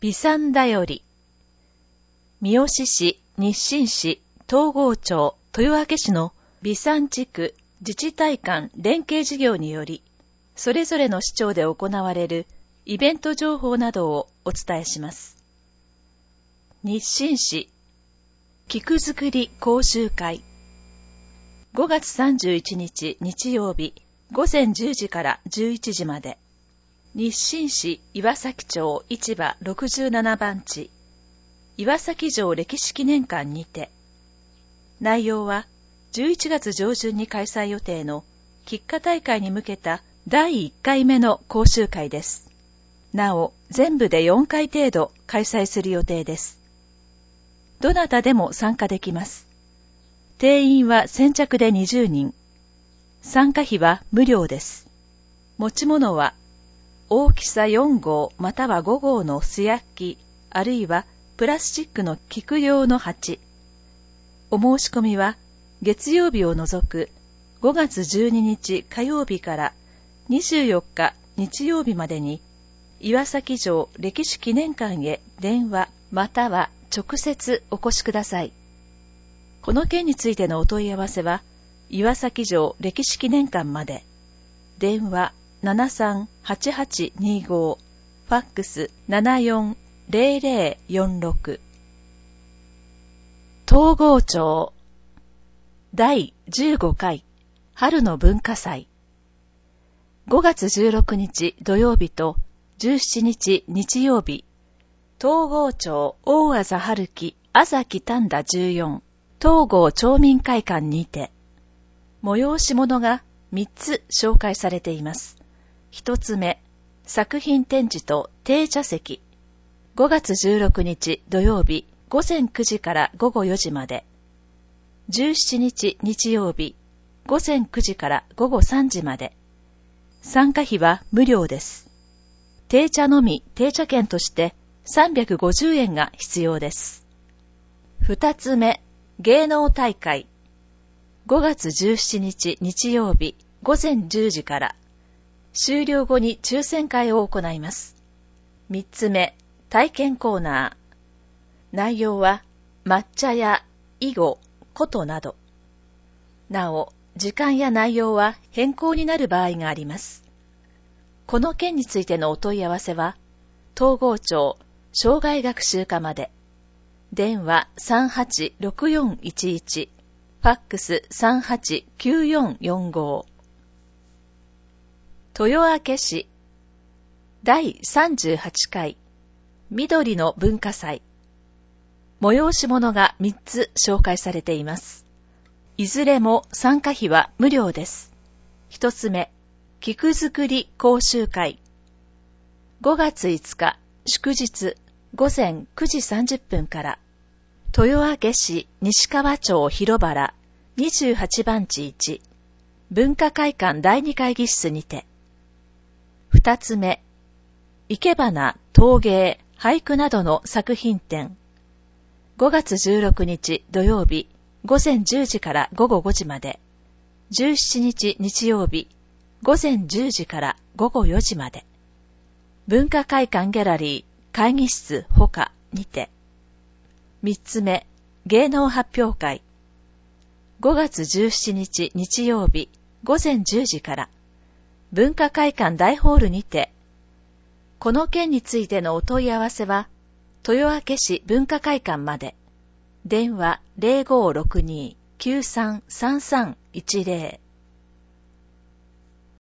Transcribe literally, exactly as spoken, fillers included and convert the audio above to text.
微産だより。三好市、日清市、東郷町、豊明市の微産地区自治体間連携事業により、それぞれの市町で行われるイベント情報などをお伝えします。日清市、菊作り講習会。ごがつさんじゅういちにち日曜日、ごぜんじゅうじからじゅういちじまで、日清市岩崎町市場ろくじゅうななばんち、岩崎城歴史記念館にて、内容はじゅういちがつ上旬に開催予定の菊花大会に向けただいいっかいめの講習会です。なお、全部でよんかい程度開催する予定です。どなたでも参加できます。定員は先着でにじゅうにん。参加費は無料です。持ち物は大きさよんごうまたはごごうの素焼き、あるいはプラスチックの菊用の鉢。お申し込みは月曜日を除くごがつじゅうににち火曜日からにじゅうよっか日曜日までに岩崎城歴史記念館へ電話または直接お越しください。この件についてのお問い合わせは岩崎城歴史記念館まで。電話ななさんはちはちにご、ファックスななよんぜろぜろよんろく。東郷町だいじゅうごかい春の文化祭。ごがつじゅうろくにち土曜日とじゅうしちにち日曜日、東郷町大字春樹朝木丹田じゅうよん東郷町民会館にて、催し物がみっつ紹介されています。一つ目、作品展示と定茶席。ごがつじゅうろくにち土曜日ごぜんくじからごごよじまで。じゅうしちにち日曜日ごぜんくじからごごさんじまで。参加費は無料です。定茶のみ定茶券としてさんびゃくごじゅうえんが必要です。二つ目、芸能大会。ごがつじゅうしちにち日曜日ごぜんじゅうじから、終了後に抽選会を行います。三つ目、体験コーナー。内容は抹茶や囲碁、琴など。なお、時間や内容は変更になる場合があります。この件についてのお問い合わせは、東郷町障害学習課まで。電話さんはちろくよんいちいち、ファックスさんはちきゅうよんよんご。豊明市だいさんじゅうはちかい緑の文化祭。催し物がみっつ紹介されています。いずれも参加費は無料です。一つ目、菊作り講習会。ごがついつか祝日ごぜんくじさんじゅっぷんから、豊明市西川町広原にじゅうはちばんちいち文化会館だいに会議室にて。二つ目、生け花、陶芸、俳句などの作品展。ごがつじゅうろくにち土曜日ごぜんじゅうじからごごごじまで。じゅうしちにち日曜日ごぜんじゅうじからごごよじまで。文化会館ギャラリー会議室ほかにて。三つ目、芸能発表会。ごがつじゅうしちにち日曜日ごぜんじゅうじから、文化会館大ホールにて。この件についてのお問い合わせは、豊明市文化会館まで。電話ぜろごろくにきゅうさんさんさんいちぜろ。